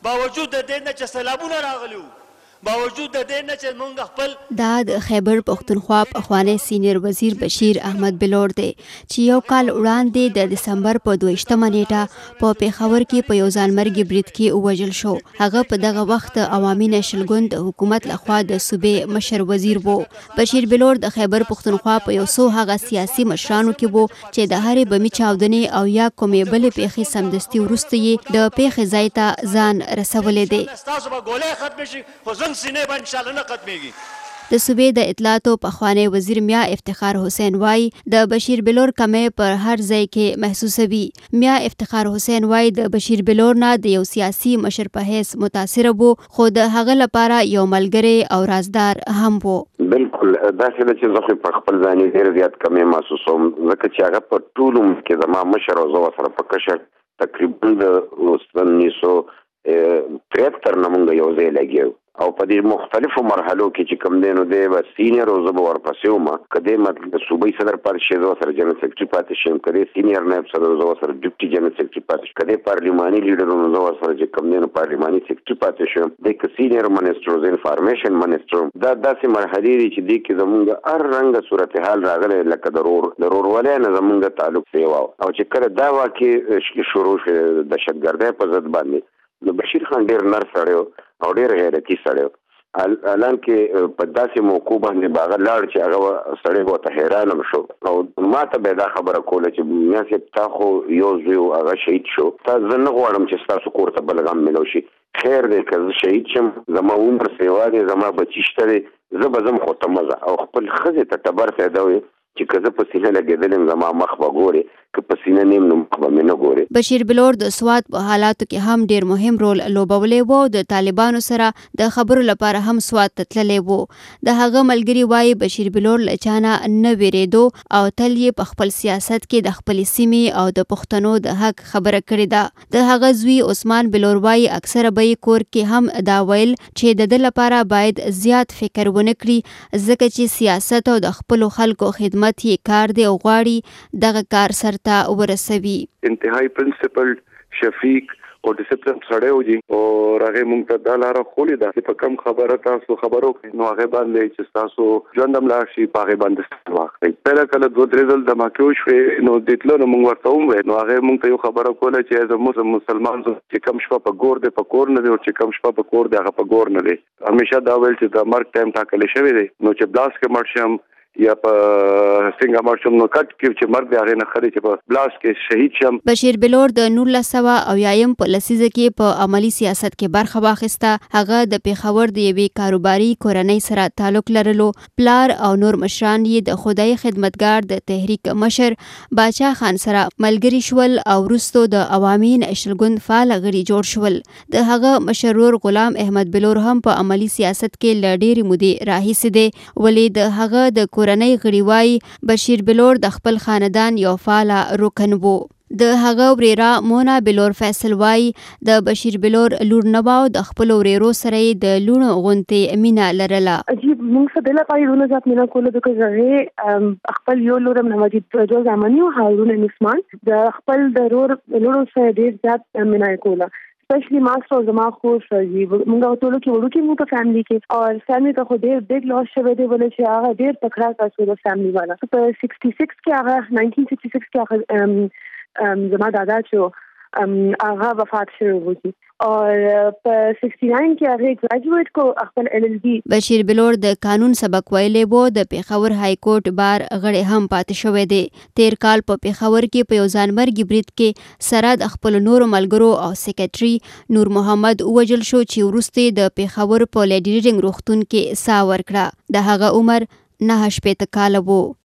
باوجود د دې نه چې سیلابونه راغلي وو، باوجود د دې نه چې موږ خپل دا د خیبر پښتونخوا پخوانی سینیر وزیر بشیر احمد بلور دی چې یو کال وړاندې د دسمبر په 22مه نیټه په پېښور کې په یو ځانمرګي برید کې ووژل شو. هغه په دغه وخت عوامي نیشنل ګوند د حکومت لخوا د صوبې مشر وزیر وو. بشیر بلور د خیبر پښتونخوا په یو څو هغه سیاسي مشرانو کې وو چې د هرې بمي چاودنې او یا کومې بلې پیښې سمدستي وروسته یې د پیښې ځای ته ځان رسولی دی. د صوبې د اطلاعاتو پخوانی وزیر میا افتخار حسین وای د بشیر بلور کمې پر هر ځای کې محسوسوي. میا افتخار حسین وای د بشیر بلور نه د یو سیاسي مشر په حیث متاثر وو، خو د هغه لپاره یو ملګری او رازدار هم وو. بالکل داسې ده چې زه په خپل ځاني ډېر زیات کمې محسوسوم، ځکه چې هغه په ټول عمر کې زما مشر او زه ورسره په کشر تقریبا د 1973 نه موږ یو ځای لګیو او په دې مختلفو مرحلو کې چې کوم دی نو دی به سینیر او زه به ورپسې وم، که دی د صوبایي صدر پاتې شي زه ورسره جنرال سیکرټري پاتې شم، که دی سینیر نایب صدر زه ورسره ډیپټي جنرال سیکرټري پاتې شم، که دی پارلماني لیډر نو زه ورسره چې کوم دی نو پارلماني سیکرټري پاتې شم، دی که سینیر منسټر زه انفارمیشن منسټر. دا داسې مرحلې دي چې دی کې زمونږ هر رنګه صورتحال راغلی، لکه د رورولۍ نه زمونږ تعلق سیوا او چې کله دا واقع شروع شو د دهشتګردۍ په ضد باندې، نو بشیر خان ډېر نر سړی او ډېر غیرتي سړی، الان کې په داسې موقع باندې به هغه لاړ چې هغه سړی به ورته حیران هم شو او ما ته به یې دا خبره کوله چې میا صاحب تا خو یو زوی هغه شهید شو، تا زه نه غواړم چې ستاسو کور ته بل غم میلو شي. خیر دی که زه شهید شم، زما عمر سیوا دی، زما بچي شته دی، زه به ځم خو ته مزه او خپل ښځې ته ټبر پیدا وي چې که زه په سینه لګېدلی زما مخ به ګورې، که په سینه نیم نو مخ به مې نه ګورې. بشیر بلور د سوات په حالاتو کې هم ډیر مهم رول لوبولی و او د طالبانو سره د خبرو لپاره هم سوات ته تللی و. د هغه ملګري وایي بشیر بلور له چا نه نه ویرېدو او تل یې په خپل سیاست کې د خپلې سیمې او د پښتنو د حق خبره کړې ده. د هغه زوی عثمان بلور وایي اکثره به یې کور کې هم دا ویل چې د ده لپاره باید زیات فکر ونه کړي، ځکه چې سیاست او د خپلو خلکو خدمت یې کار دی او غواړي دغه کار سرته ورسوي. انتهایی پرنسپل شفیق او ډیسپلین سره وږي او هغه مونږ ته د لاره خولې ده چې په کم خبره تاسو خبرو کوي نو هغه باندې چې تاسو ژوندم لا شي په هغه باندې واخلي. پهله کله دوه درې ځل د ماکیو شوې نو دتلو نو مونږ ورته وویل نو هغه مونږ ته یو خبره کوله چې زموږ مسلمان چې کم شپه په ګور دی په کور نه دی او چې کم شپه په کور دی هغه په ګور نه دی. همیشه دا ویل چې د مرګ ټایم ټاکل شوی دی، نو چې بلاس کې مړ شم یا په څنګه مرشم نو کټ کې چې مرګ دی هغه نه خري چې په بلاس کې شهید شم. بشیر بلور د 1900 په لسیزه کې په عملی سیاست کې برخه واخیسته. هغه د پېښور د یوې کاروباري کورنۍ سره تعلق لرلو. پلار او نور مشران یې د خدای خدمتګار د تحریک مشر باچا خان سره ملګري شول او وروسته د عوامي نیشنل ګوند فعال غړي جوړ شول. د هغه مشرور غلام احمد بلور هم په عملی سیاست کې له ډېرې مودې راهیسې دی، ولې د هغه د کورنۍ غړي وایي بشیر بلور د خپل خاندان یو فعاله رکن وو. د هغه وريره مونا بلور فیصل وایي د بشیر بلور لور نه و د خپل وريرو سره د لونو غونتې مینا لرله. عجیب موږ څه دله پای لونه ذات مینا کوله د هغه خپل یو لورم نواجد جو زماني او هارون عثمان د خپل د لورو سره ډیر ذات مینا کوله. Specially master زما خو سړي موږ ټول کې وړو کې موږ په فیملی کې او فیملی ته خو ډېر بیگ لاس شوی دی ولې چې هغه ډېر تکرار تاسو د فیملی والا په 66 کې هغه 1966 کې هغه زما دادا چې هغه وفات شوی و او په 69 کې هغه ګریجویټ کو خپل LLB. بشیر بلور د قانون سبق ویلې وو، د پېښور های کورټ بار غړی هم پاتې شوی دی. تیر کال په پېښور کې په یو ځانمرګي برید کې سره د خپل نورو ملګرو او سیکریټري نور محمد ووژل شو چې وروسته د پېښور په لیډي ریډینګ روغتون کې ساه ورکړه. د هغه عمر 9 کاله وو.